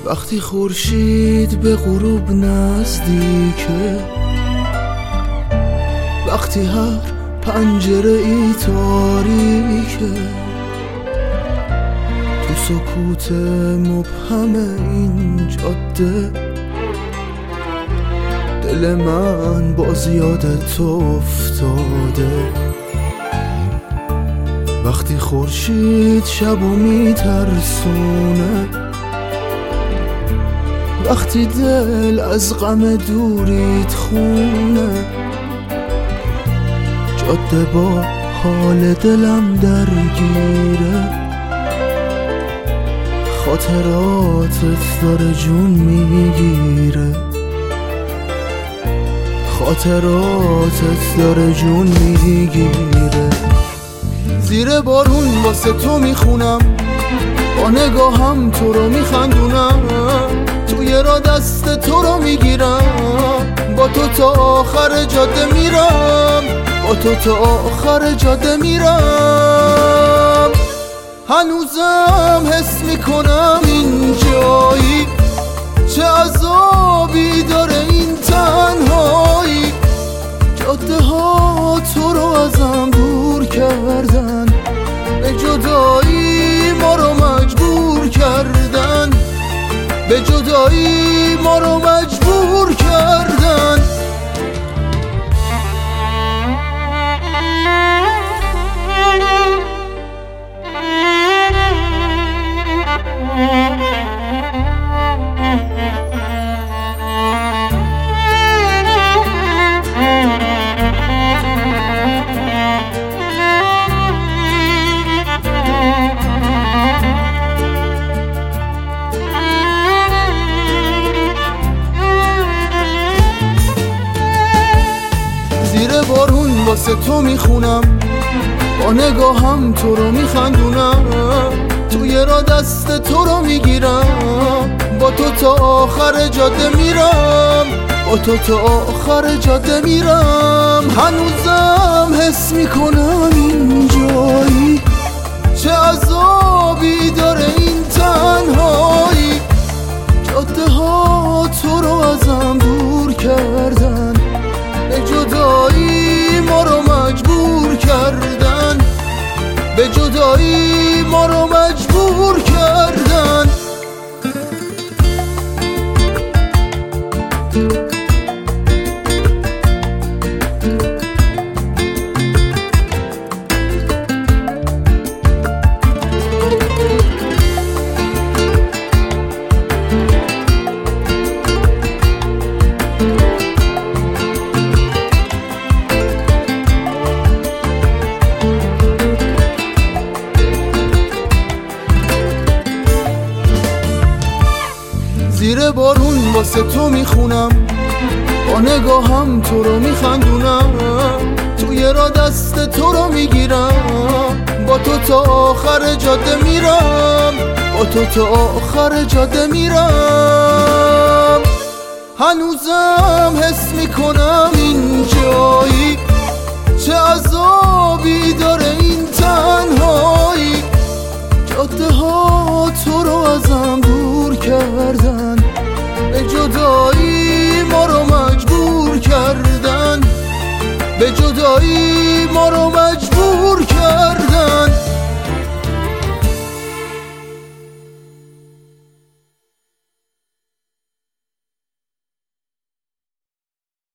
وقتی خورشید به غروب نزدیکه، وقتی هر پنجره ای تاریکه، تو سکوت مبهم این جاده دل من باز یادت افتاده. وقتی خورشید شبو میترسونه، وقتی دل از غم دوریت خونه، جاده با حال دلم درگیره، خاطراتت داره جون میگیره، خاطراتت داره جون میگیره. زیر بارون واسه تو میخونم، با نگاهم تو رو میخندونم، توی را دست تو رو میگیرم، با تو تا آخر جاده میرم، با تو تا آخر جاده میرم. هنوزم حس میکنم این جایی، چه عذابی داره این تنهایی، جاده ها تو رو ازم دور کردن، به جدایی ما رو مجبور کردن، به جدایی ما رو مجبور کردن. زیر بارون واسه تو میخونم، با نگاهم تو رو میخندونم، توی را دست تو رو میگیرم، با تو تا آخر جاده میرم، با تو تا آخر جاده میرم. هنوزم حس میکنم این جایی، چه عذابی داره این تنهایی، جاده ها تو رو ازم دور کردن، به جدایی ما رو مجبور کردن، به جدایی ما رو مجبور کردن. زیر بارون واسه تو میخونم، با نگاهم تو رو میخندونم، توی را دست تو رو میگیرم، با تو تا آخر جاده میرم، با تو تا آخر جاده میرم. هنوزم حس میکنم این جایی، چه عذابی داره این تنهایی، جاده ها تو رو ازم دور کردن، به جدایی ما رو مجبور کردن، به جدایی ما رو مجبور